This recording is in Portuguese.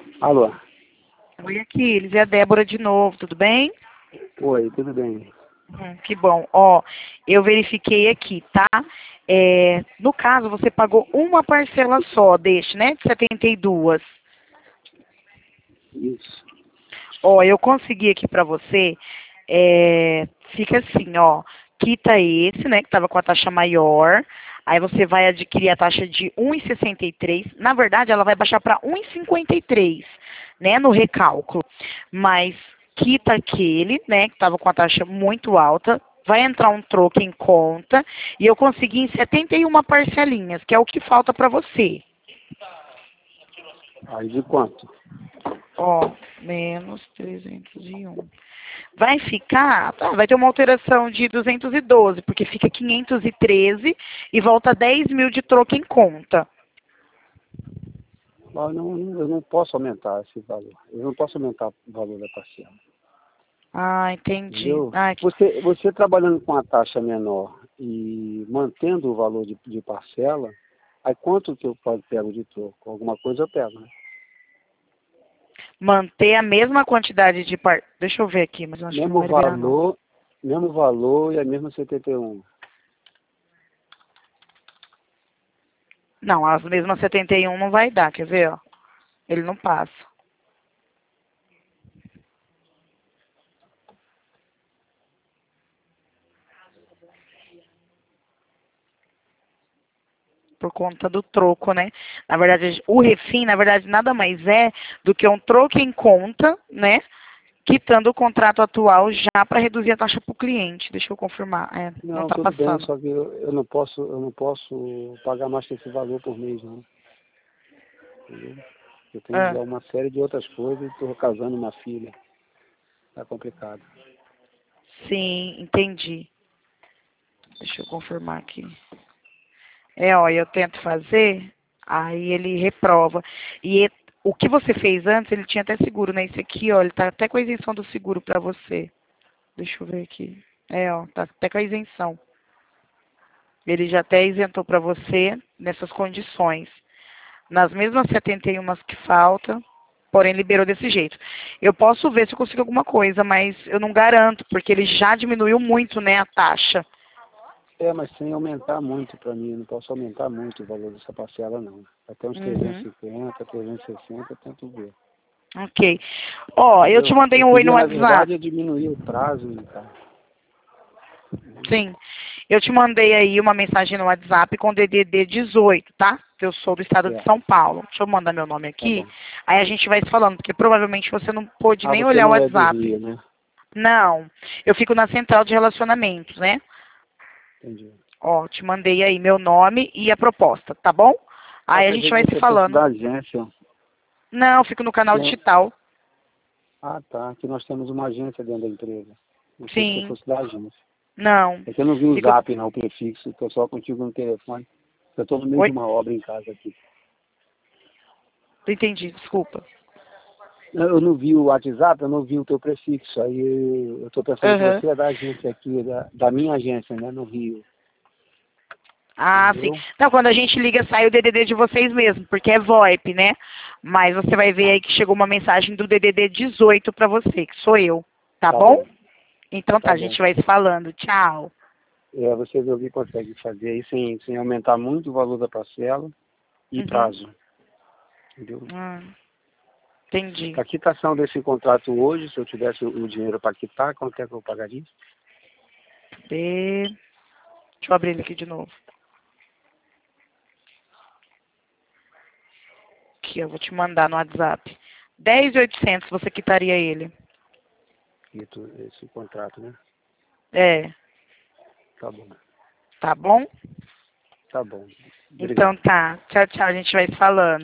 Alô? Oi, Aquiles, é a Débora de novo, tudo bem? Oi, tudo bem? Que bom. Ó, eu verifiquei aqui, tá? No caso, você pagou uma parcela só deste, né? De 72. Isso. Ó, eu consegui aqui pra você, fica assim, ó, quita esse, né, que tava com a taxa maior, aí você vai adquirir a taxa de 1,63, na verdade ela vai baixar para 1,53, né, no recálculo, mas quita aquele, né, que tava com a taxa muito alta, vai entrar um troco em conta, e eu consegui em 71 parcelinhas, que é o que falta para você. Aí de quanto? Ó, menos 301. Vai ficar, vai ter uma alteração de 212, porque fica 513 e volta 10 mil de troco em conta. Eu não posso aumentar esse valor. Eu não posso aumentar o valor da parcela. Ah, entendi. Entendeu? Você trabalhando com a taxa menor e mantendo o valor de parcela, aí quanto que eu pego de troco? Alguma coisa eu pego, né? Manter a mesma quantidade de Deixa eu ver aqui, mas eu acho que não vai liberar, não. Mesmo valor e a mesma 71. Não, as mesmas 71 não vai dar, quer ver, ó? Ele não passa. Por conta do troco, né? Na verdade, o refim, na verdade, nada mais é do que um troco em conta, né? Quitando o contrato atual já para reduzir a taxa para o cliente. Deixa eu confirmar. Não Não, está tudo bem, passando. só que eu não posso pagar mais que esse valor por mês, não. Entendeu? Eu tenho Ah, já uma série de outras coisas, estou casando uma filha. Tá complicado. sim, entendi. Deixa eu confirmar aqui. Ó, eu tento fazer, aí ele reprova. O que você fez antes, ele tinha até seguro, né? Esse aqui, ó, ele tá até com a isenção do seguro para você. Deixa eu ver aqui. Ó, tá até com a isenção. Ele já até isentou para você nessas condições. Nas mesmas 71 que falta, porém liberou desse jeito. Eu posso ver se eu consigo alguma coisa, mas eu não garanto, porque ele já diminuiu muito, né, a taxa. Mas sem aumentar muito para mim, eu não posso aumentar muito o valor dessa parcela, não. Até uns Uhum. 350, 360, eu tento ver. Ok. Ó, eu te Entendeu? mandei Eu um oi no queria, na WhatsApp. verdade, é diminuir o prazo, tá? Sim. Eu te mandei aí uma mensagem no WhatsApp com DDD 18, tá? Eu sou do estado de Certo, São Paulo. Deixa eu mandar meu nome tá aqui. bom. Aí a gente vai se falando, porque provavelmente você não pôde Ah, nem você olhar o não é do WhatsApp. Rio, né? Não. Eu fico na central de relacionamentos, né? Entendi. Ó, te mandei aí meu nome e a proposta, tá bom? Ah, Aí a gente pensei que vai se você fosse falando. da agência. Não, eu fico no canal Tem- digital. Ah, tá. Aqui nós temos uma agência dentro da empresa. Pensei que você Sim. fosse da agência. Não. É que eu não vi o Fico. zap, não, o prefixo. Estou só contigo no telefone. Eu estou no meio de Oi? uma obra em casa aqui. Não entendi, desculpa. Eu não vi o WhatsApp, eu não vi o teu prefixo. Aí eu estou pensando que Aham. você é da agência aqui, da minha agência, né, no Rio. Ah, sim. Entendeu? Não, quando a gente liga, sai o DDD de vocês mesmo, porque é VoIP, né? Mas você vai ver aí que chegou uma mensagem do DDD 18 para você, que sou eu. Tá Tá bom? bom, Então tá, tá a bom. gente vai se falando. Tchau. Você viu que consegue fazer aí sem aumentar muito o valor da parcela e Uhum. prazo. Entendeu? Entendi. A quitação desse contrato hoje, se eu tivesse o dinheiro para quitar, quanto é que eu pagaria? Deixa eu abrir ele aqui de novo. Aqui, eu vou te mandar no WhatsApp. 10.800 você quitaria ele. Quito esse contrato, né? É, Tá bom. tá bom? Tá bom. Então Obrigado. tá. Tchau, tchau. A gente vai se falando.